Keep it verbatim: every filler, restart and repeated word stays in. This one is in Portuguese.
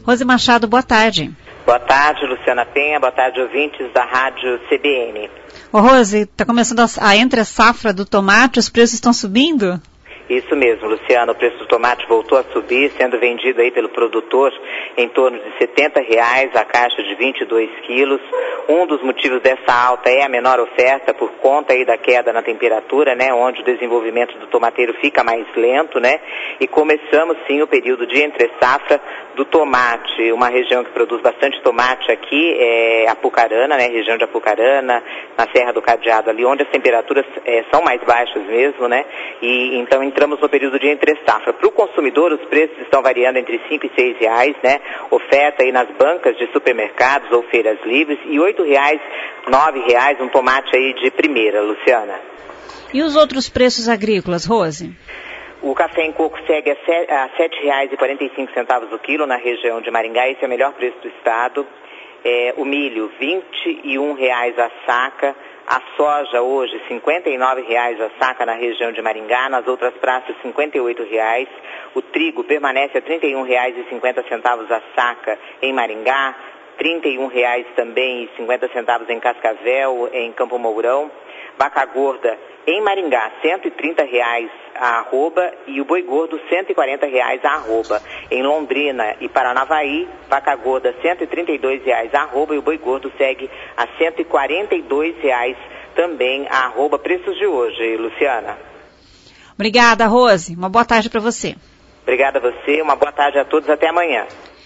Rose Machado, boa tarde. Boa tarde, Luciana Penha, boa tarde, ouvintes da Rádio C B N. Ô Rose, está começando a, a entre-safra do tomate, os preços estão subindo? Isso mesmo, Luciano, o preço do tomate voltou a subir, sendo vendido aí pelo produtor em torno de setenta reais a caixa de vinte e dois quilos. Um dos motivos dessa alta é a menor oferta por conta aí da queda na temperatura, né, onde o desenvolvimento do tomateiro fica mais lento, né, e começamos sim o período de entre-safra do tomate. Uma região que produz bastante tomate aqui é Apucarana, né, região de Apucarana, na Serra do Cadeado ali, onde as temperaturas é, são mais baixas mesmo, né, e então entramos no período de entre-safra. Para o consumidor, os preços estão variando entre cinco e seis reais, né? Oferta aí nas bancas de supermercados ou feiras livres, e oito reais, nove reais, um tomate aí de primeira, Luciana. E os outros preços agrícolas, Rose? O café em coco segue a sete reais e quarenta e cinco centavos o quilo na região de Maringá, esse é o melhor preço do estado. É, o milho, vinte e um reais a saca. A soja hoje, cinquenta e nove reais a saca na região de Maringá, nas outras praças cinquenta e oito reais. O trigo permanece a trinta e um reais e cinquenta centavos a saca em Maringá, trinta e um reais também e cinquenta centavos em Cascavel, em Campo Mourão. Vaca gorda em Maringá, cento e trinta reais a arroba, e o boi gordo cento e quarenta reais a arroba. Em Londrina e Paranavaí, vaca gorda cento e trinta e dois reais a arroba, e o boi gordo segue a cento e quarenta e dois reais também a arroba. Preços de hoje, Luciana. Obrigada, Rose. Uma boa tarde para você. Obrigada a você, uma boa tarde a todos, até amanhã.